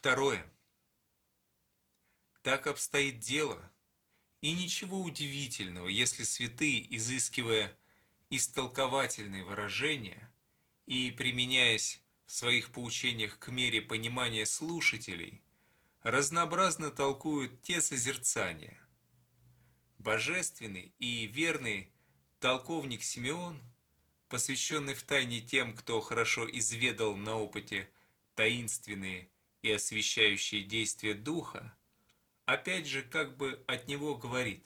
Второе. Так обстоит дело, и ничего удивительного, если святые, изыскивая истолковательные выражения и применяясь в своих поучениях к мере понимания слушателей, разнообразно толкуют те созерцания. Божественный и верный толковник Симеон, посвященный втайне тем, кто хорошо изведал на опыте таинственные и освещающие действия Духа, опять же как бы от него говорит: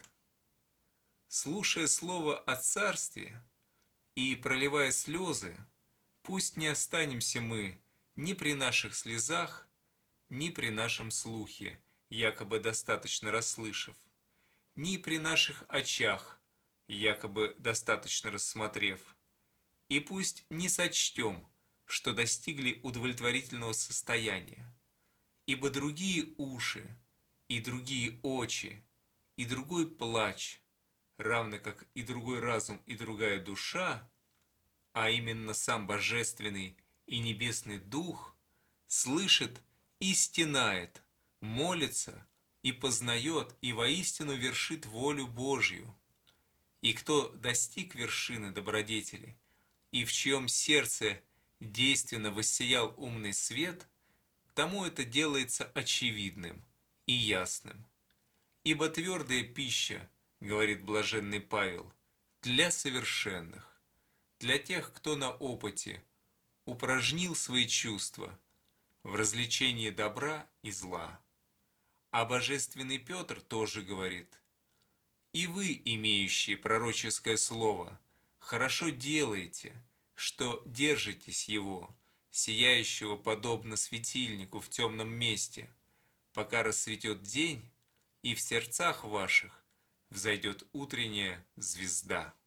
слушая слово о царстве и проливая слезы, пусть не останемся мы ни при наших слезах, ни при нашем слухе, якобы достаточно расслышав, ни при наших очах, якобы достаточно рассмотрев, и пусть не сочтем, что достигли удовлетворительного состояния, ибо другие уши, и другие очи, и другой плач, равно как и другой разум и другая душа, а именно сам Божественный и Небесный Дух, слышит и стенает, молится и познает и воистину вершит волю Божью. И кто достиг вершины добродетели, и в чьем сердце действенно воссиял умный свет, тому это делается очевидным и ясным. Ибо твердая пища, говорит блаженный Павел, для совершенных, для тех, кто на опыте упражнил свои чувства в развлечении добра и зла. А божественный Петр тоже говорит: и вы, имеющие пророческое слово, хорошо делаете, что держитесь его, сияющего подобно светильнику в темном месте, пока рассветет день, и в сердцах ваших взойдет утренняя звезда.